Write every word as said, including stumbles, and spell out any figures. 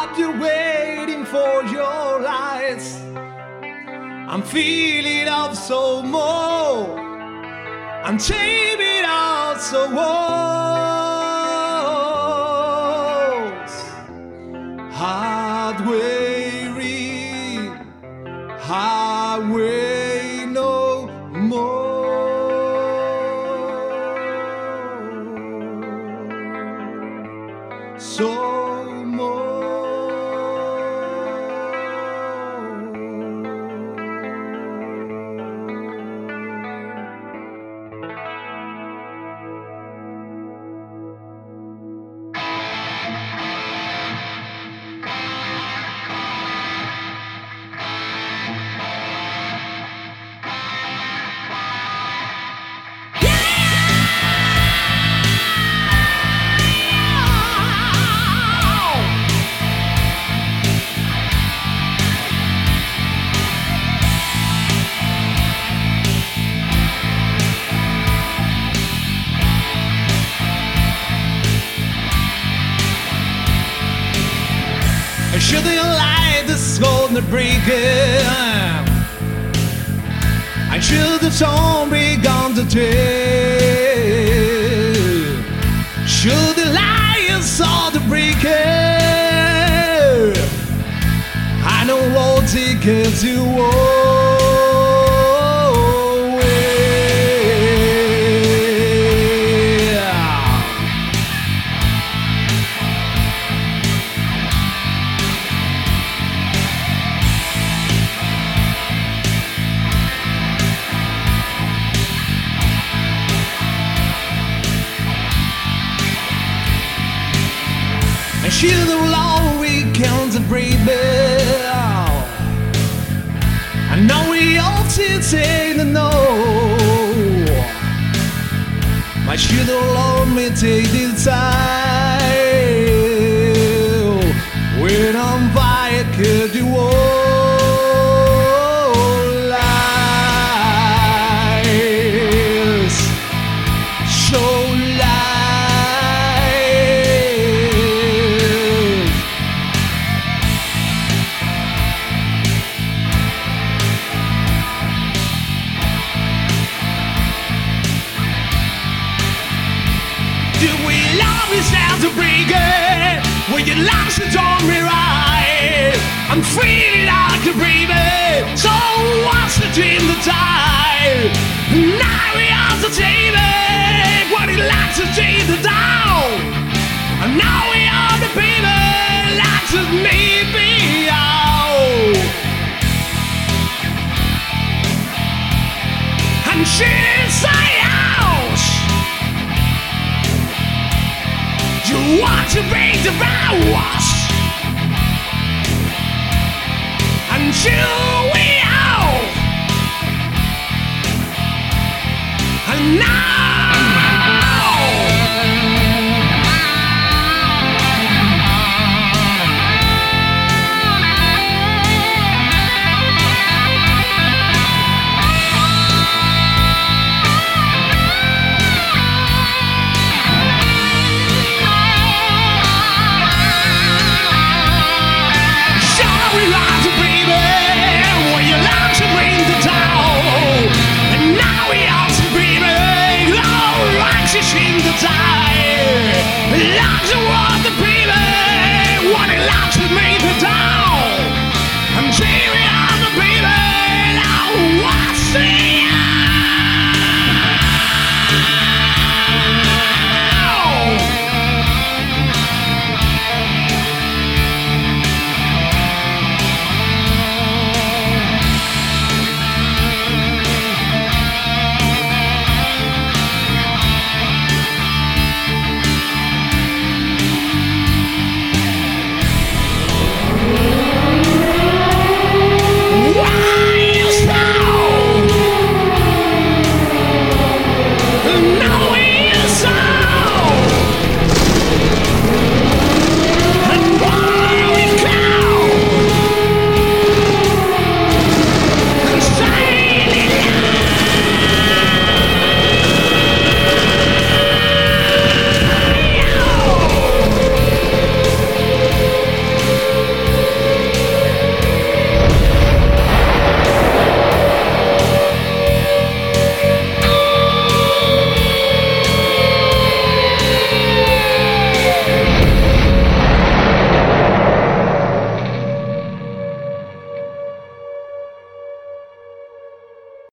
up there waiting for your lights. I'm feeling up so more. I'm taming out so walls. Hard weary, highway no more. So more. Should the light that's gonna break it? I should the song begun to tell. Should the light saw the break it? I know what tickets you want. She's the long weekends and breathe out. I know we all say to know. My she'll let me take this time. When I'm fire, could you all lies? So to break it when you lost it on me right. I'm feeling like a breathing. So what's the dream to die? Now we are the table. What it likes to dream to down. And now we are the people like to me be out. And she's a house. You want to break the vows until we out, and now